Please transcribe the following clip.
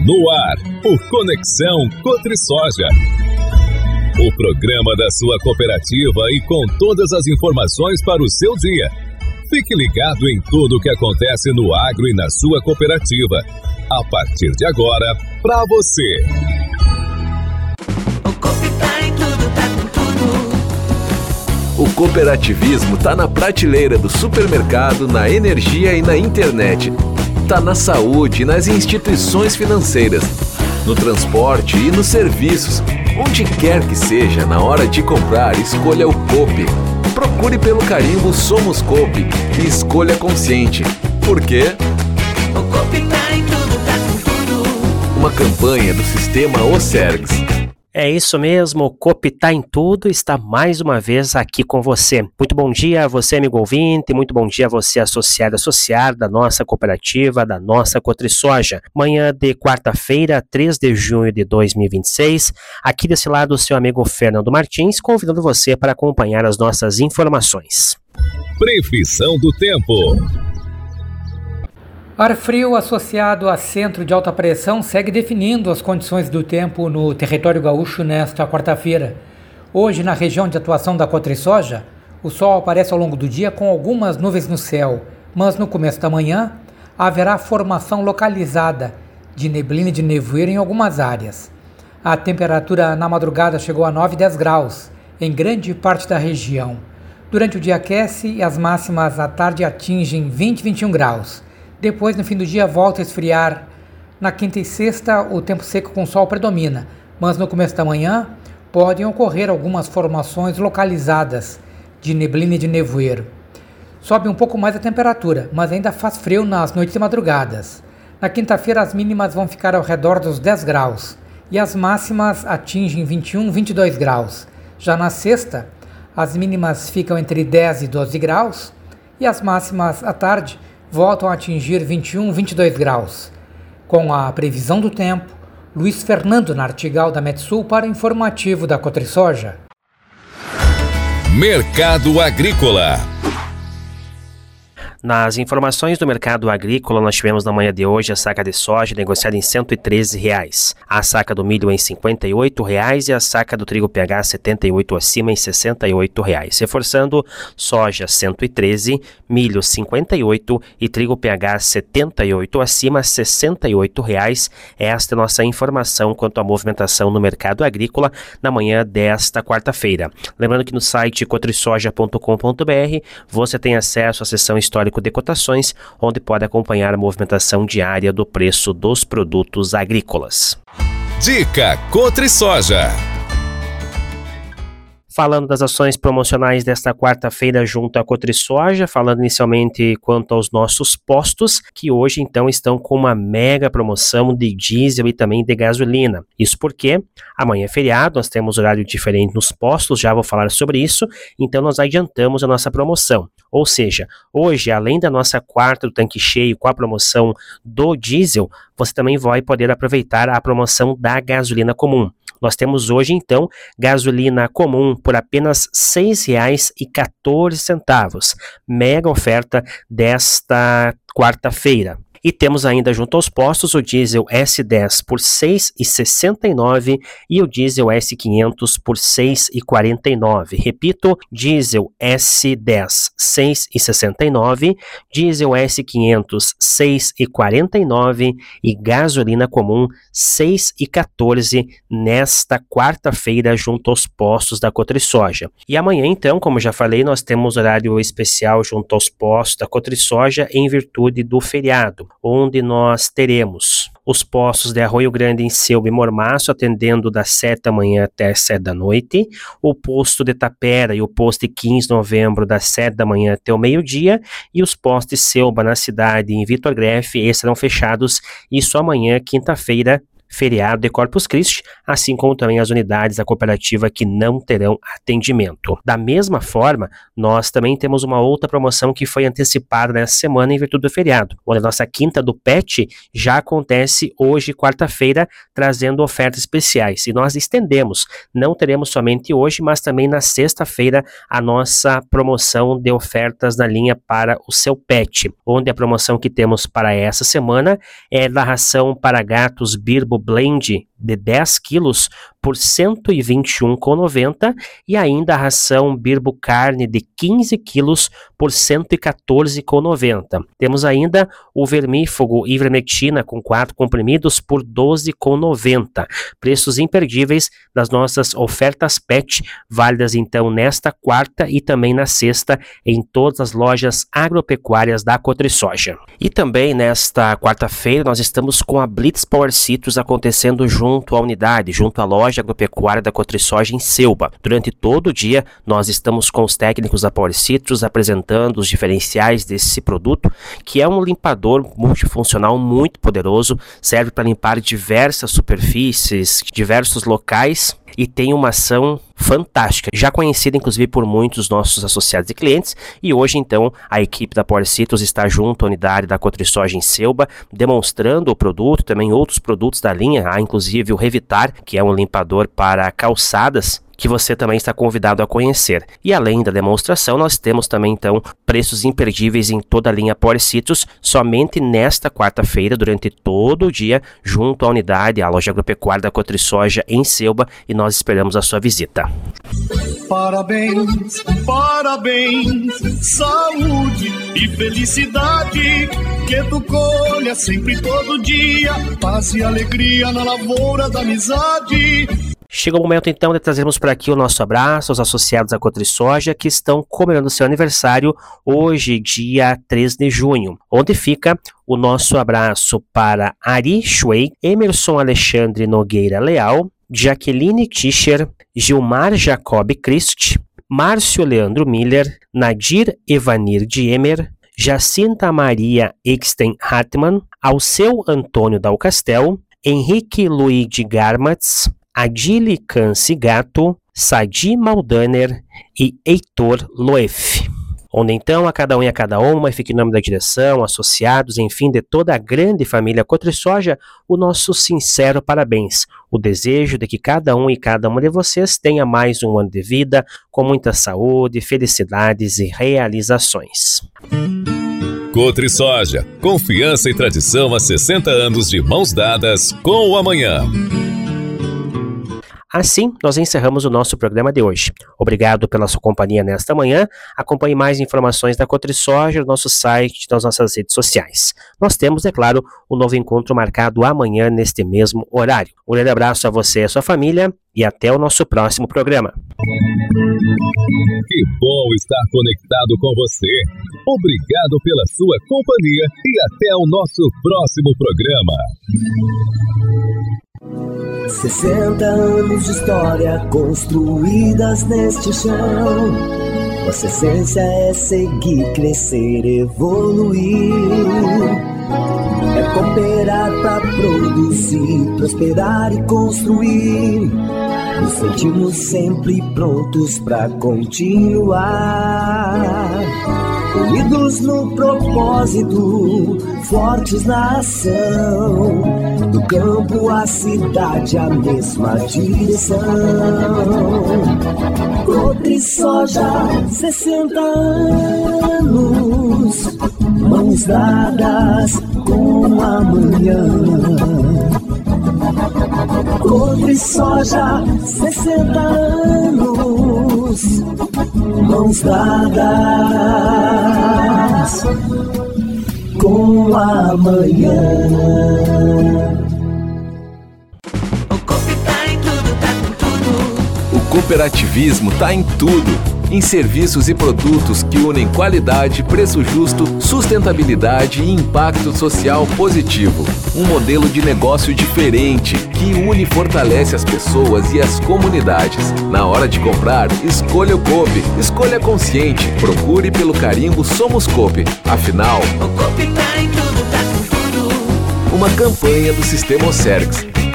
No ar, o Conexão Cotrisoja. O programa da sua cooperativa e com todas as informações para o seu dia. Fique ligado em tudo o que acontece no agro e na sua cooperativa. A partir de agora, para você. O Coop tá em tudo, tá com tudo. O cooperativismo tá na prateleira do supermercado, na energia e na internet. Tá na saúde e nas instituições financeiras, no transporte e nos serviços. Onde quer que seja, na hora de comprar, escolha o Coop. Procure pelo carimbo Somos Coop e escolha consciente. Por quê? O Coop tá em tudo, tá com tudo. Uma campanha do Sistema Ocergs. É isso mesmo, o Coop tá em tudo, está mais uma vez aqui com você. Muito bom dia a você, amigo ouvinte, muito bom dia a você, associado da nossa cooperativa, da nossa Cotrisoja. Manhã de quarta-feira, 3 de junho de 2026, aqui desse lado o seu amigo Fernando Martins, convidando você para acompanhar as nossas informações. Previsão do tempo. Ar frio associado a centro de alta pressão segue definindo as condições do tempo no território gaúcho nesta quarta-feira. Hoje, na região de atuação da Cotrisoja, o sol aparece ao longo do dia com algumas nuvens no céu, mas no começo da manhã haverá formação localizada de neblina e de nevoeiro em algumas áreas. A temperatura na madrugada chegou a 9 e 10 graus em grande parte da região. Durante o dia aquece e as máximas à tarde atingem 20 e 21 graus. Depois, no fim do dia, volta a esfriar. Na quinta e sexta, o tempo seco com sol predomina, mas no começo da manhã podem ocorrer algumas formações localizadas de neblina e de nevoeiro. Sobe um pouco mais a temperatura, mas ainda faz frio nas noites e madrugadas. Na quinta-feira, as mínimas vão ficar ao redor dos 10 graus e as máximas atingem 21 e 22 graus. Já na sexta, as mínimas ficam entre 10 e 12 graus e as máximas à tarde voltam a atingir 21 e 22 graus. Com a previsão do tempo, Luiz Fernando Nartigal da Metsul para o informativo da Cotrisoja. Mercado Agrícola. Nas informações do mercado agrícola, nós tivemos na manhã de hoje a saca de soja negociada em R$ 113, a saca do milho em R$ 58 e a saca do trigo PH 78 acima em R$ 68. Reforçando, soja 113, milho 58 e trigo PH 78 acima R$ 68. Esta é a nossa informação quanto à movimentação no mercado agrícola na manhã desta quarta-feira. Lembrando que no site cotrisoja.com.br você tem acesso à seção histórica de cotações, onde pode acompanhar a movimentação diária do preço dos produtos agrícolas. Dica Cotrisoja. Falando das ações promocionais desta quarta-feira junto à Cotrisoja, falando inicialmente quanto aos nossos postos, que hoje então estão com uma mega promoção de diesel e também de gasolina. Isso porque amanhã é feriado, nós temos horário diferente nos postos, já vou falar sobre isso, então nós adiantamos a nossa promoção. Ou seja, hoje, além da nossa quarta do tanque cheio com a promoção do diesel, você também vai poder aproveitar a promoção da gasolina comum. Nós temos hoje, então, gasolina comum por apenas R$ 6,14. Mega oferta desta quarta-feira. E temos ainda junto aos postos o diesel S10 por R$ 6,69 e o diesel S500 por R$ 6,49. Repito, diesel S10 R$ 6,69, diesel S500 R$ 6,49 e gasolina comum R$ 6,14 nesta quarta-feira junto aos postos da Cotrisoja. E amanhã então, como já falei, nós temos horário especial junto aos postos da Cotrisoja em virtude do feriado, onde nós teremos os postos de Arroio Grande, Enselva e Mormaço atendendo das 7 da manhã até as 7 da noite, o posto de Tapera e o posto de 15 de novembro das 7 da manhã até o meio-dia e os postos de Selva na cidade em Vitor Grefe estarão fechados, isso amanhã, quinta-feira, feriado de Corpus Christi, assim como também as unidades da cooperativa que não terão atendimento. Da mesma forma, nós também temos uma outra promoção que foi antecipada nessa semana em virtude do feriado, onde a nossa quinta do PET já acontece hoje, quarta-feira, trazendo ofertas especiais. E nós estendemos, não teremos somente hoje, mas também na sexta-feira, a nossa promoção de ofertas na linha para o seu pet, onde a promoção que temos para essa semana é da ração para gatos Birbo Blend de 10 quilos por R$ 121,90 e ainda a ração Birbo Carne de 15 quilos por R$ 114,90. Temos ainda o vermífugo ivermectina com 4 comprimidos por R$ 12,90. Preços imperdíveis das nossas ofertas PET, válidas então nesta quarta e também na sexta em todas as lojas agropecuárias da Cotrisoja. E também nesta quarta-feira nós estamos com a Blitz Power Citrus acontecendo junto à unidade, junto à loja agropecuária da Cotrisoja em Selba. Durante todo o dia, nós estamos com os técnicos da Power Citrus apresentando os diferenciais desse produto, que é um limpador multifuncional muito poderoso, serve para limpar diversas superfícies, diversos locais e tem uma ação fantástica, já conhecida inclusive por muitos dos nossos associados e clientes, e hoje então a equipe da Power Citrus está junto à unidade da Cotrisoja em Selba, demonstrando o produto, também outros produtos da linha, há inclusive o Revitar, que é um limpador para calçadas, que você também está convidado a conhecer. E além da demonstração, nós temos também então preços imperdíveis em toda a linha Power Citrus, somente nesta quarta-feira, durante todo o dia, junto à unidade, à loja agropecuária da Cotrisoja em Selba, e nós esperamos a sua visita. Parabéns, parabéns, saúde e felicidade, que tu colha sempre todo dia, paz e alegria na lavoura da amizade. Chega o momento então de trazermos para aqui o nosso abraço aos associados da Cotrisoja que estão comemorando seu aniversário hoje, dia 3 de junho, onde fica o nosso abraço para Ari Shuei, Emerson Alexandre Nogueira Leal, Jaqueline Tischer, Gilmar Jacob Christ, Márcio Leandro Miller, Nadir Evanir Diemer, Jacinta Maria Exten Hartmann, Alceu Antônio Dal Castel, Henrique Luigi Garmatz, Adile Canci-Gato, Sadi Maldaner e Heitor Loef. Onde então a cada um e a cada uma, fique em nome da direção, associados, enfim, de toda a grande família Cotrisoja, o nosso sincero parabéns. O desejo de que cada um e cada uma de vocês tenha mais um ano de vida, com muita saúde, felicidades e realizações. Cotrisoja, confiança e tradição há 60 anos de mãos dadas com o amanhã. Assim, nós encerramos o nosso programa de hoje. Obrigado pela sua companhia nesta manhã. Acompanhe mais informações da Cotrisoja no nosso site e nas nossas redes sociais. Nós temos, é claro, um novo encontro marcado amanhã neste mesmo horário. Um grande abraço a você e a sua família e até o nosso próximo programa. Que bom estar conectado com você. Obrigado pela sua companhia e até o nosso próximo programa. 60 anos de história construídas neste chão. Nossa essência é seguir, crescer, evoluir. É cooperar pra produzir, prosperar e construir. Nos sentimos sempre prontos pra continuar. Unidos no propósito, fortes na ação. Do campo à cidade, a mesma direção. Cotrisoja, 60 anos, mãos dadas com amanhã. Cotrisoja, 60 anos, mãos dadas com amanhã. O Coop tá em tudo, tá com tudo. O cooperativismo tá em tudo. Em serviços e produtos que unem qualidade, preço justo, sustentabilidade e impacto social positivo. Um modelo de negócio diferente que une e fortalece as pessoas e as comunidades. Na hora de comprar, escolha o Coop. Escolha consciente. Procure pelo carimbo Somos Coop. Afinal, O Coop tá em tudo, tá com tudo. uma campanha do Sistema Ocergs.